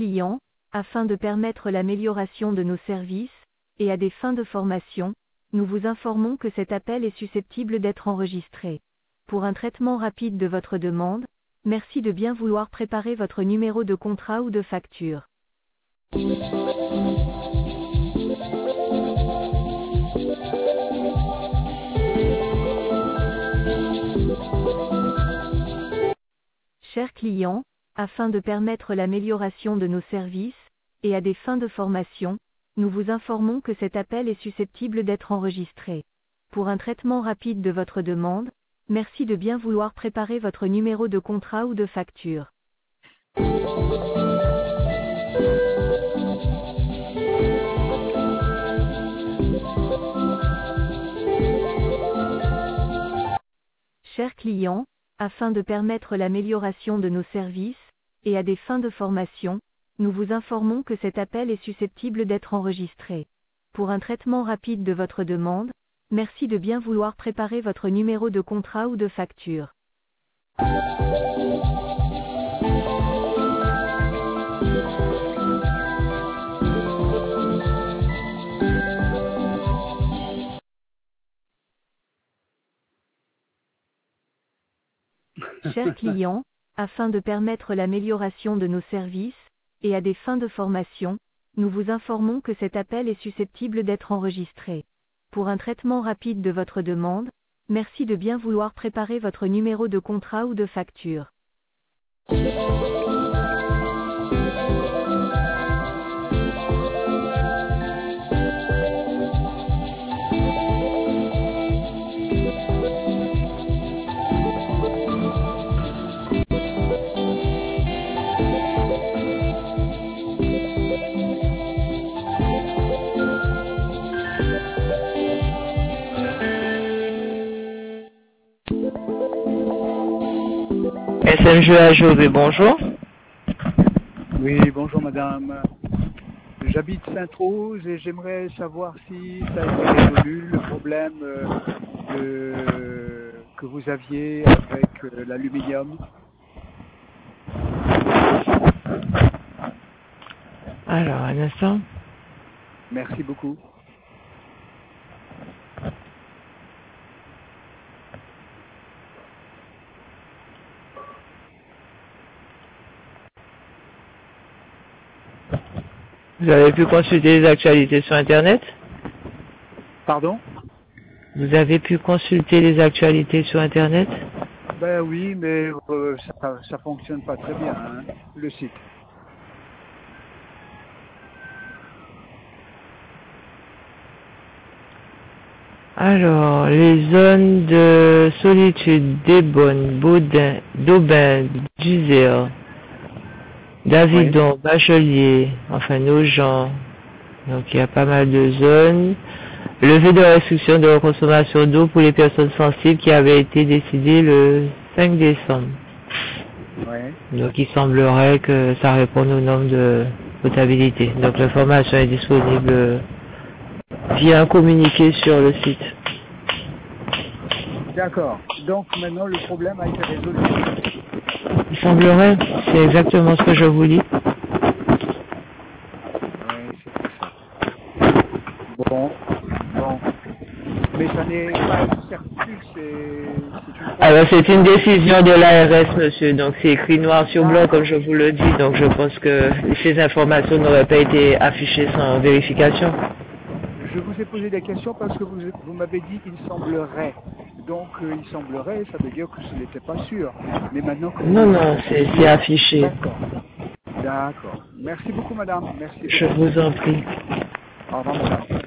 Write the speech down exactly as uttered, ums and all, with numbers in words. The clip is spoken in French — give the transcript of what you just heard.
client, afin de permettre l'amélioration de nos services, et à des fins de formation, nous vous informons que cet appel est susceptible d'être enregistré. Pour un traitement rapide de votre demande, merci de bien vouloir préparer votre numéro de contrat ou de facture. Chers clients, afin de permettre l'amélioration de nos services, et à des fins de formation, nous vous informons que cet appel est susceptible d'être enregistré. Pour un traitement rapide de votre demande, merci de bien vouloir préparer votre numéro de contrat ou de facture. Chers clients, afin de permettre l'amélioration de nos services, et à des fins de formation, nous vous informons que cet appel est susceptible d'être enregistré. Pour un traitement rapide de votre demande, merci de bien vouloir préparer votre numéro de contrat ou de facture. Chers clients, afin de permettre l'amélioration de nos services, et à des fins de formation, nous vous informons que cet appel est susceptible d'être enregistré. Pour un traitement rapide de votre demande, merci de bien vouloir préparer votre numéro de contrat ou de facture. S M G A Jové, bonjour. Oui, bonjour madame. J'habite Sainte-Rose et j'aimerais savoir si ça a été résolu le problème euh, de- que vous aviez avec euh, l'aluminium. Alors, un instant. Merci beaucoup. Vous avez pu consulter les actualités sur Internet? Pardon? Vous avez pu consulter les actualités sur Internet? Ben oui, mais euh, ça, ça fonctionne pas très bien, hein, le site. Alors, les zones de solitude d'Ebonne, Baudin, d'Aubin, d'Isère, Davidon, Bachelier, enfin Nogent, donc il y a pas mal de zones. Levée de restriction de consommation d'eau pour les personnes sensibles qui avait été décidé le cinq décembre. Ouais. Donc il semblerait que ça réponde aux normes de potabilité. Donc l'information est disponible via un communiqué sur le site. D'accord. Donc maintenant le problème a été résolu. Il semblerait, c'est exactement ce que je vous dis. Oui, c'est ça. Bon, bon. Mais ça n'est pas une certitude, c'est c'est une... Alors c'est une décision de l'A R S, monsieur, donc c'est écrit noir sur blanc comme je vous le dis, donc je pense que ces informations n'auraient pas été affichées sans vérification. Je vous ai posé des questions parce que vous, vous m'avez dit qu'il semblerait. Donc euh, il semblerait, ça veut dire que ce n'était pas sûr. Mais maintenant que Non, non, c'est c'est affiché. D'accord. D'accord. Merci beaucoup madame. Merci. Je vous en prie. Au revoir madame.